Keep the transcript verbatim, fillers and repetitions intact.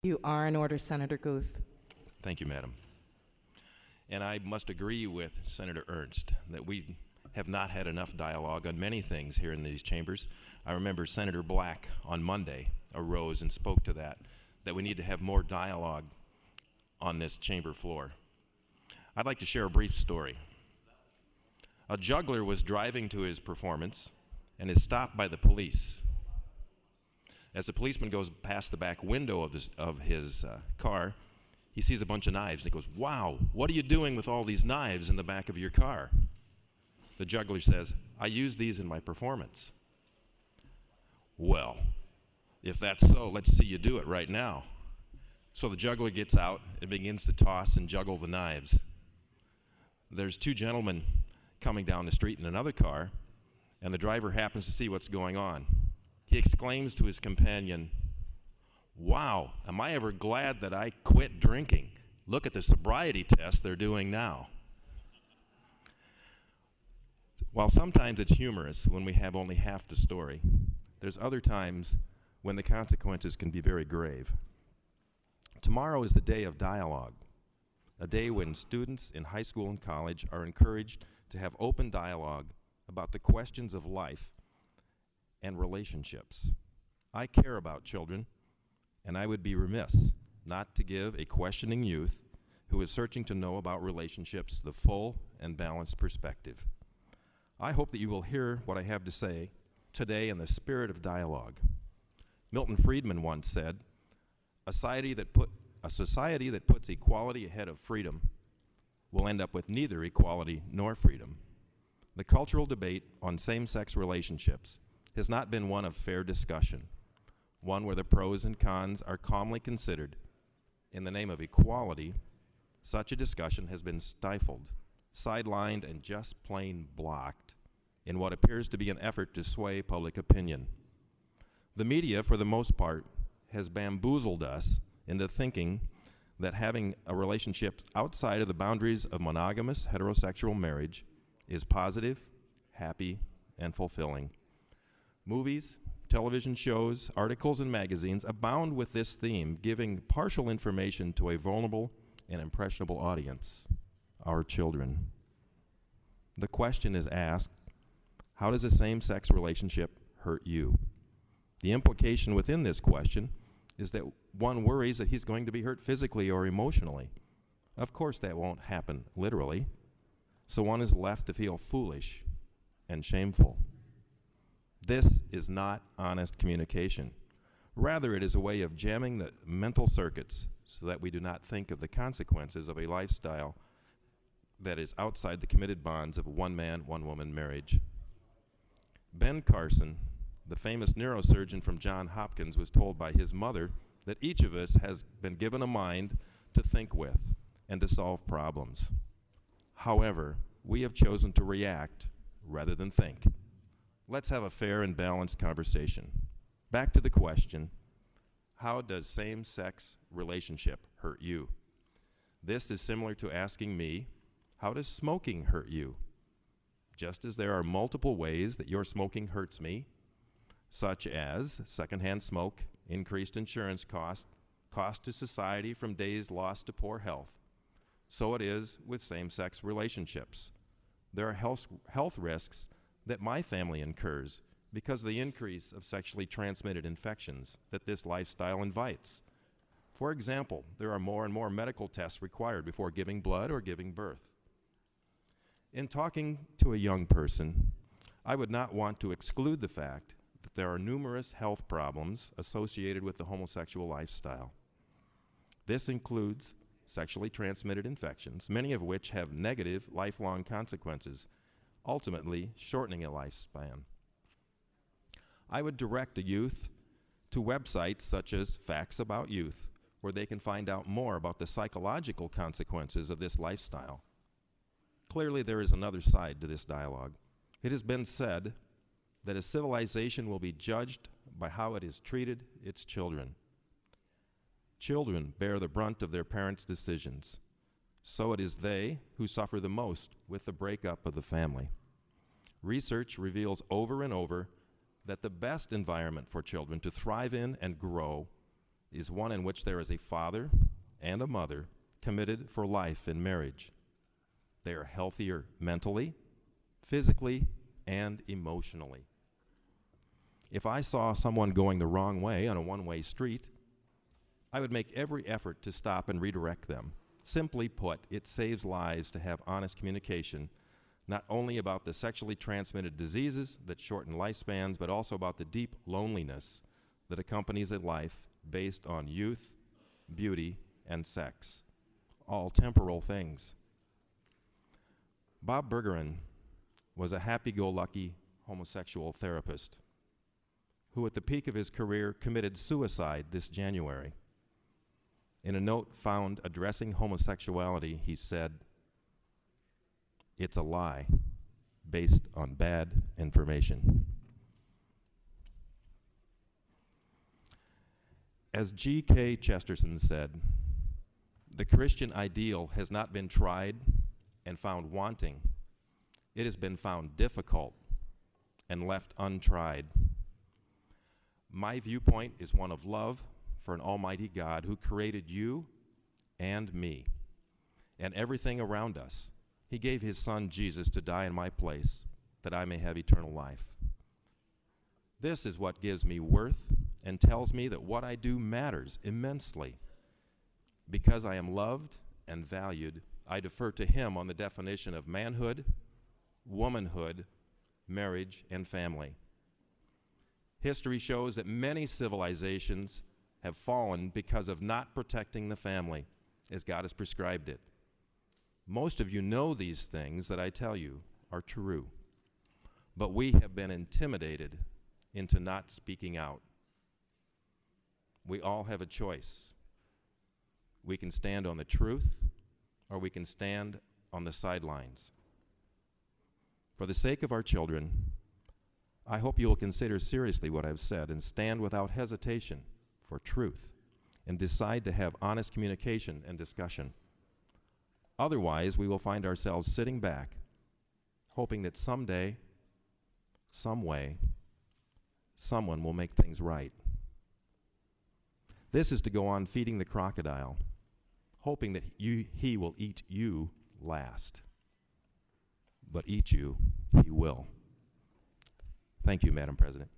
You are in order, Senator Guth. Thank you, Madam. And I must agree with Senator Ernst that we have not had enough dialogue on many things here in these chambers. I remember Senator Black on Monday arose and spoke to that, that we need to have more dialogue on this chamber floor. I'd like to share a brief story. A juggler was driving to his performance and is stopped by the police. As the policeman goes past the back window of his, of his uh, car, he sees a bunch of knives and he goes, "Wow, what are you doing with all these knives in the back of your car?" The juggler says, "I use these in my performance." "Well, if that's so, let's see you do it right now." So the juggler gets out and begins to toss and juggle the knives. There's two gentlemen coming down the street in another car, and the driver happens to see what's going on. He exclaims to his companion, "Wow, am I ever glad that I quit drinking. Look at the sobriety test they're doing now." While sometimes it's humorous when we have only half the story, there's other times when the consequences can be very grave. Tomorrow is the day of dialogue, a day when students in high school and college are encouraged to have open dialogue about the questions of life and relationships. I care about children, and I would be remiss not to give a questioning youth who is searching to know about relationships the full and balanced perspective. I hope that you will hear what I have to say today in the spirit of dialogue. Milton Friedman once said, a society that, put, a society that puts equality ahead of freedom will end up with neither equality nor freedom. The cultural debate on same-sex relationships has not been one of fair discussion, one where the pros and cons are calmly considered. In the name of equality, such a discussion has been stifled, sidelined, and just plain blocked in what appears to be an effort to sway public opinion. The media, for the most part, has bamboozled us into thinking that having a relationship outside of the boundaries of monogamous heterosexual marriage is positive, happy, and fulfilling. Movies, television shows, articles, and magazines abound with this theme, giving partial information to a vulnerable and impressionable audience, our children. The question is asked, how does a same-sex relationship hurt you? The implication within this question is that one worries that he's going to be hurt physically or emotionally. Of course that won't happen literally, so one is left to feel foolish and shameful. This is not honest communication. Rather, it is a way of jamming the mental circuits so that we do not think of the consequences of a lifestyle that is outside the committed bonds of a one-man, one-woman marriage. Ben Carson, the famous neurosurgeon from Johns Hopkins, was told by his mother that each of us has been given a mind to think with and to solve problems. However, we have chosen to react rather than think. Let's have a fair and balanced conversation. Back to the question, how does same-sex relationship hurt you? This is similar to asking me, how does smoking hurt you? Just as there are multiple ways that your smoking hurts me, such as secondhand smoke, increased insurance cost, cost to society from days lost to poor health, so it is with same-sex relationships. There are health, health risks that my family incurs because of the increase of sexually transmitted infections that this lifestyle invites. For example, there are more and more medical tests required before giving blood or giving birth. In talking to a young person, I would not want to exclude the fact that there are numerous health problems associated with the homosexual lifestyle. This includes sexually transmitted infections, many of which have negative lifelong consequences, ultimately shortening a lifespan. I would direct a youth to websites such as Facts About Youth, where they can find out more about the psychological consequences of this lifestyle. Clearly, there is another side to this dialogue. It has been said that a civilization will be judged by how it has treated its children. Children bear the brunt of their parents' decisions, so it is they who suffer the most with the breakup of the family. Research reveals over and over that the best environment for children to thrive in and grow is one in which there is a father and a mother committed for life in marriage. They are healthier mentally, physically, and emotionally. If I saw someone going the wrong way on a one-way street, I would make every effort to stop and redirect them. Simply put, it saves lives to have honest communication, not only about the sexually transmitted diseases that shorten lifespans, but also about the deep loneliness that accompanies a life based on youth, beauty, and sex, all temporal things. Bob Bergeron was a happy-go-lucky homosexual therapist who at the peak of his career committed suicide this January. In a note found addressing homosexuality, he said, "It's a lie based on bad information." As G K Chesterton said, the Christian ideal has not been tried and found wanting. It has been found difficult and left untried. My viewpoint is one of love for an almighty God who created you and me and everything around us. He gave his son Jesus to die in my place that I may have eternal life. This is what gives me worth and tells me that what I do matters immensely. Because I am loved and valued, I defer to him on the definition of manhood, womanhood, marriage, and family. History shows that many civilizations have fallen because of not protecting the family as God has prescribed it. Most of you know these things that I tell you are true, but we have been intimidated into not speaking out. We all have a choice. We can stand on the truth, or we can stand on the sidelines. For the sake of our children, I hope you will consider seriously what I've said and stand without hesitation for truth and decide to have honest communication and discussion. Otherwise, we will find ourselves sitting back, hoping that someday, some way, someone will make things right. This is to go on feeding the crocodile, hoping that you, he will eat you last. But eat you, he will. Thank you, Madam President.